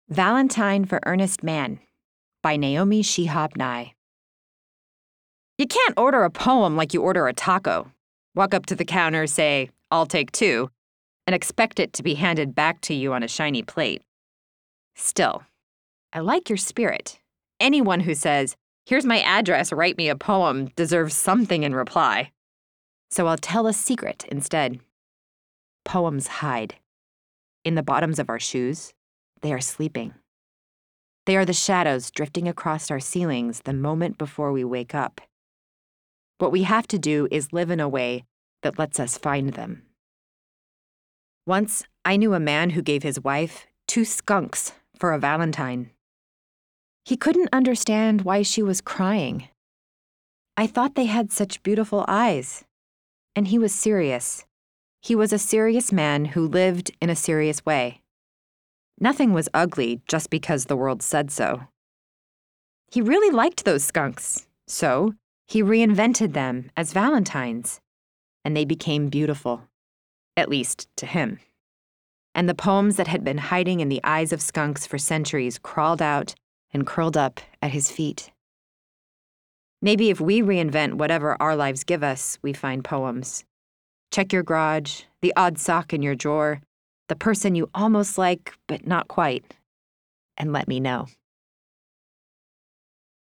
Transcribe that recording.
Valentine for Earnest Man by Naomi Shihab Nye. You can't order a poem like you order a taco. Walk up to the counter, say, "I'll take 2, and expect it to be handed back to you on a shiny plate. Still, I like your spirit. Anyone who says, "Here's my address, write me a poem," deserves something in reply. So I'll tell a secret instead. Poems hide. In the bottoms of our shoes, they are sleeping. They are the shadows drifting across our ceilings the moment before we wake up. What we have to do is live in a way that lets us find them. Once, I knew a man who gave his wife 2 skunks for a Valentine. He couldn't understand why she was crying. I thought they had such beautiful eyes. And he was serious. He was a serious man who lived in a serious way. Nothing was ugly just because the world said so. He really liked those skunks, so he reinvented them as Valentines, and they became beautiful, at least to him. And the poems that had been hiding in the eyes of skunks for centuries crawled out and curled up at his feet. Maybe if we reinvent whatever our lives give us, we find poems. Check your garage, the odd sock in your drawer, the person you almost like but not quite, and let me know.